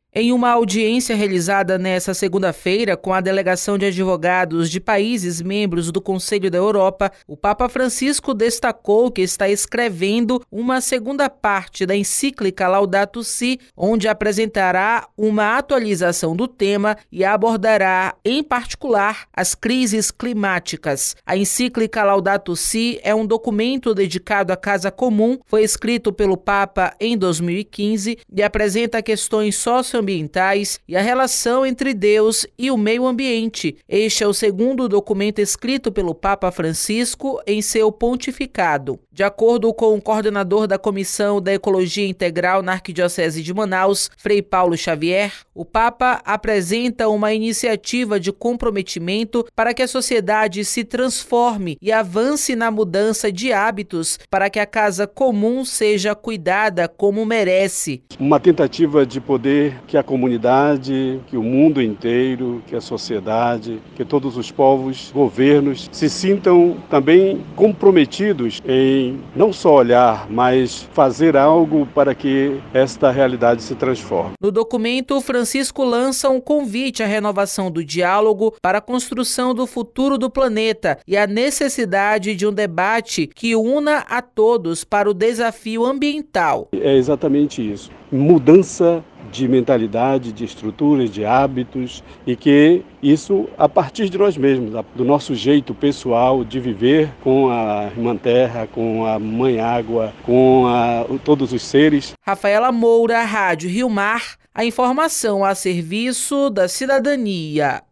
Em uma audiência realizada nesta segunda-feira com a delegação de advogados de países membros do Conselho da Europa, o Papa Francisco destacou que está escrevendo uma segunda parte da encíclica Laudato Si, onde apresentará uma atualização do tema e abordará, em particular, as crises climáticas. A encíclica Laudato Si é um documento dedicado à casa comum, foi escrito pelo Papa em 2015 e apresenta questões socioambientais e a relação entre Deus e o meio ambiente. Este é o segundo documento escrito pelo Papa Francisco em seu pontificado. De acordo com o coordenador da Comissão da Ecologia Integral na Arquidiocese de Manaus, Frei Paulo Xavier, o Papa apresenta uma iniciativa de comprometimento para que a sociedade se transforme e avance na mudança de hábitos para que a casa comum seja cuidada como merece. Uma tentativa de poder que a comunidade, que o mundo inteiro, que a sociedade, que todos os povos, governos se sintam também comprometidos em não só olhar, mas fazer algo para que esta realidade se transforme. No documento, Francisco lança um convite à renovação do diálogo para a construção do futuro do planeta e a necessidade de um debate que una a todos para o desafio ambiental. É exatamente isso. Mudança de mentalidade, de estruturas, de hábitos, e que isso a partir de nós mesmos, do nosso jeito pessoal de viver com a Irmã Terra, com a Mãe Água, com todos os seres. Rafaela Moura, Rádio Rio Mar, a informação a serviço da cidadania.